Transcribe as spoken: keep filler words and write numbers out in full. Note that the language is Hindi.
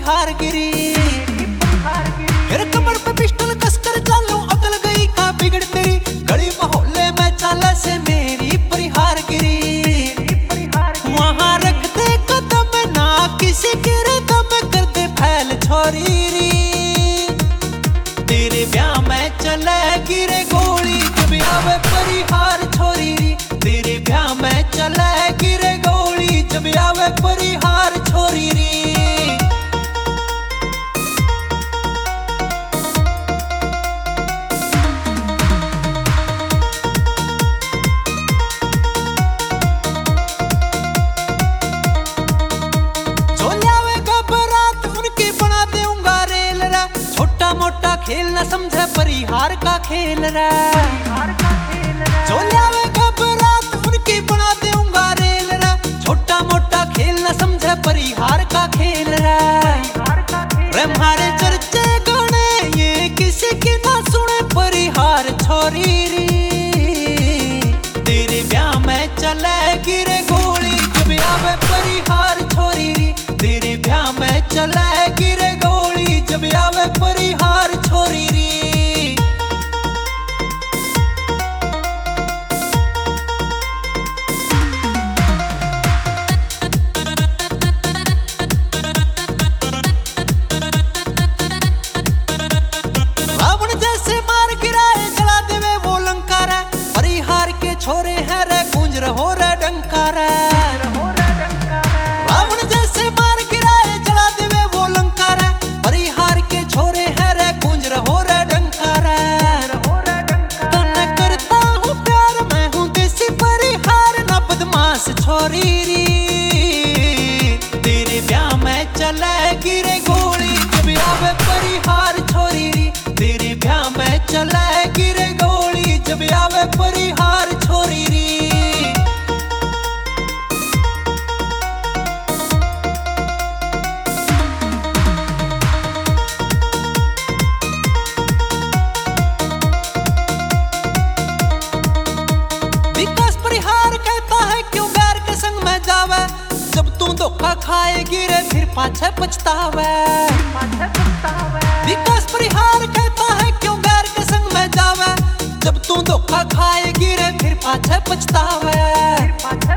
परिहार गिरी। फिर कमर पे पिस्टल कसकर चालू अकल गई का बिगड़ तेरी, गली मोहल्ले में चाले से मेरी परिहार गिरी। वहां रख दे कदम ना किसी गिरे दम कर दे फैल छोरी री। तेरे ब्याह में चले गिरे गोली जब आवे परिहार छोरी री। तेरे ब्याह में चले गिरे गोली जब आवे परिहार छोरी री। मोटा खेल न समझे परिहार का खेल रे। जो ल्यावे घबरात उनकी बना दूंगा रेल रे। छोटा मोटा खेल न समझे परिहार का खेल रे। रे हमारे चर्चे गाने ये किसी की ना सुने परिहार छोरी री। तेरे ब्याह में चले गिरे गोली जब आवे परिहार छोरी री। तेरे ब्याह में चले गिरे गोली जब आवे परिहार छोरी री। रावण जैसे मार गिराए जला देवे वो लंका रे। परिहार के छोरे हैं रे गूंज रहो रे डंका रे। रावण जैसे मार गिराए जला देवे वो लंका रे। परिहार के छोरे हैं रे गूंज रहो रे डंका रे। तने करता हूँ प्यार मैं हूँ देसी परिहार ना बदमाश छोरी री। तेरे ब्याह में चले गिरे गोली जब आवे परिहार छोरी री। तेरे ब्याह में चले गिरे गोली जब आवे परिहार छोरी री। विकास परिहार कहता है क्यों गैर के संग में जावे। जब तू धोखा खाए गिरे फिर पाछे पछतावे। विकास परिहार कहता है क्यों गैर के संग में जावे। जब तू धोखा खाए गिरे फिर पाछे पछतावे।